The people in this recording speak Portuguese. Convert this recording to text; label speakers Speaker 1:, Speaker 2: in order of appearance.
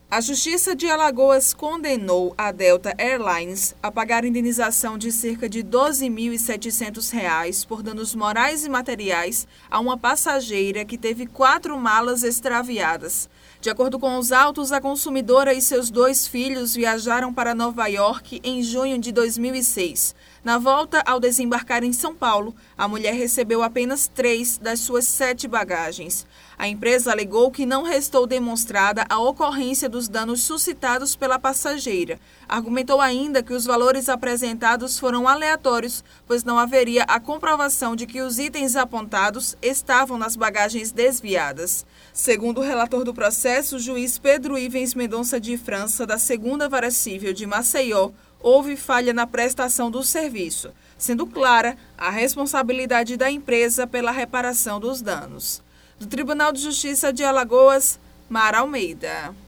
Speaker 1: A Justiça de Alagoas condenou a Delta Airlines a pagar indenização de cerca de R$ 12.700 por danos morais e materiais a uma passageira que teve 4 malas extraviadas. De acordo com os autos, a consumidora e seus 2 filhos viajaram para Nova York em junho de 2006. Na volta, ao desembarcar em São Paulo, a mulher recebeu apenas 3 das suas 7 bagagens. A empresa alegou que não restou demonstrada a ocorrência dos danos suscitados pela passageira. Argumentou ainda que os valores apresentados foram aleatórios, pois não haveria a comprovação de que os itens apontados estavam nas bagagens desviadas. Segundo o relator do processo, o juiz Pedro Ivens Mendonça de França, da 2ª Vara Civil de Maceió, houve falha na prestação do serviço, sendo clara a responsabilidade da empresa pela reparação dos danos. Do Tribunal de Justiça de Alagoas, Mara Almeida.